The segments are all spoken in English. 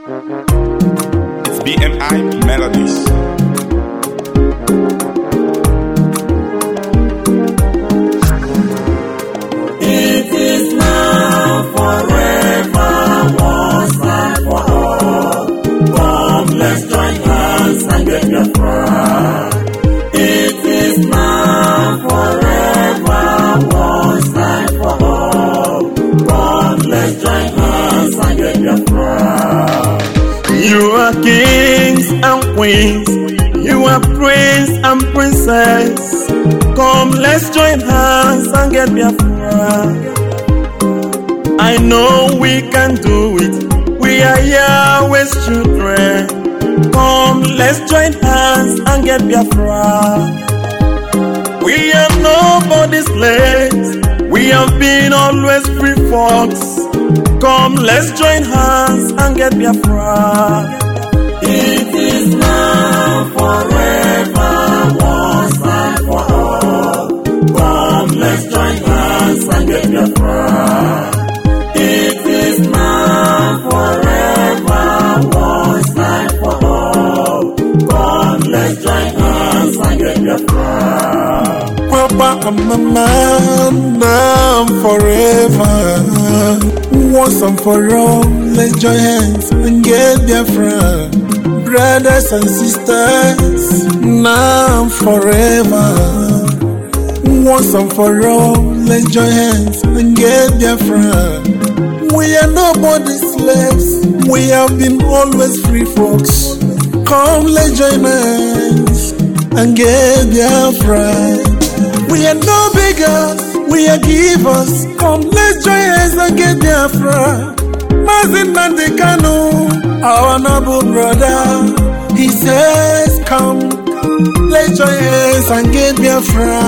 It's BMI Melodies. It is now, forever, once and for all. Come, let's join hands and get your pride. It is now, forever, once and for all. Come, let's join hands and get your pride. You are kings and queens, you are prince and princess. Come, let's join hands and get Biafra. I know we can do it, we are Yahweh's children. Come, let's join hands and get Biafra. We are nobody's slaves, we have been always free folks. Come, let's join hands and get Biafra. It is now, forever, once and for all. Come, let's join hands and get Biafra. It is now, forever, once and for all. Come, let's join hands and get Biafra. Papa and Mama, now and forever. Once and for all, let's join hands and get Biafra. Brothers and sisters, now and forever. Once and for all, let's join hands and get Biafra. We are nobody's slaves, we have been always free folks. Come, let's join hands and get Biafra. We are no beggars, we are givers. Come, let's join hands and get Biafra. Mazin Nandekano, our noble brother, he says, come, let's join hands and get Biafra.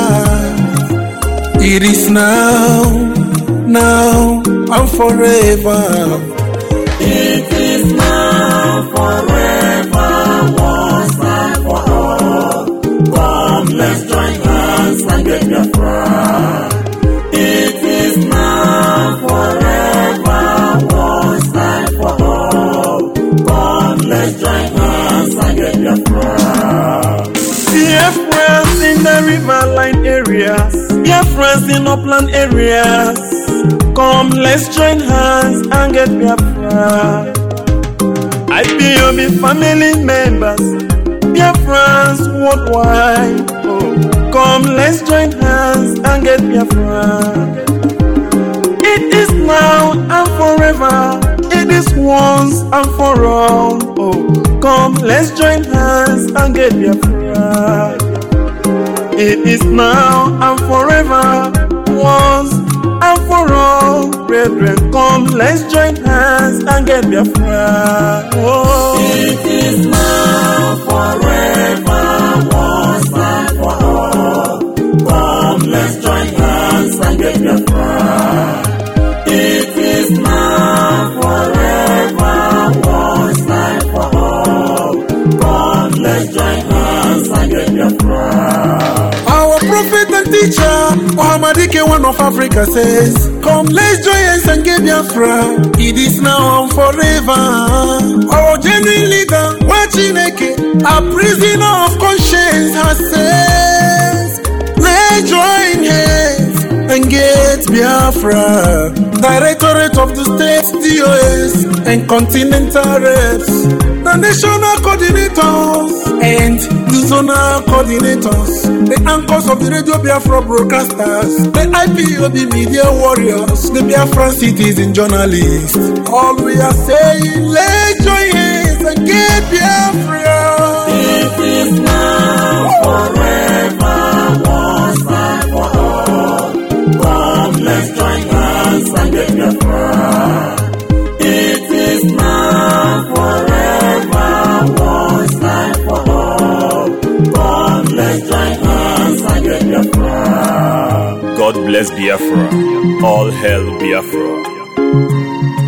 It is now, now, and forever. It is now, forever, once and for all. Come, let's join hands and get Biafra. It is now, forever, once and for all. Come, let's join hands and get Biafra. Biafrans in the riverline areas, Biafrans in upland areas. Come, let's join hands and get Biafra. IPOB family members, Biafrans worldwide. Oh, come, let's join hands and get Biafra. It is now and forever. It is once and for all. Oh, come, let's join hands and get Biafra. It is now and forever, once and for all. Brethren, come, let's join hands and get Biafra. Oh. It is now, forever, once and for all. Come, let's join hands and get Biafra. It is now, forever, once and for all. Come, let's join hands and get Biafra. Our prophet and teacher, Muhammad Ike, one of Africa, says, come, let's join hands and get Biafra. It is now and forever. Our genuine leader, Wachineke, a prisoner of conscience, has said, let's join hands and get Biafra. Directorate of the State, DOS, and Continental Reps, the national coordinators, and the zonal coordinators, the anchors of the Radio Biafra broadcasters, the IPOB media warriors, the Biafran citizen journalists. All we are saying, let's join hands and get Biafra. It is now, forever, once and for all. Come, let's join hands and get Biafra. It is now, forever, once and for all. Come, let's join hands and get Biafra. God bless Biafra. All hail Biafra.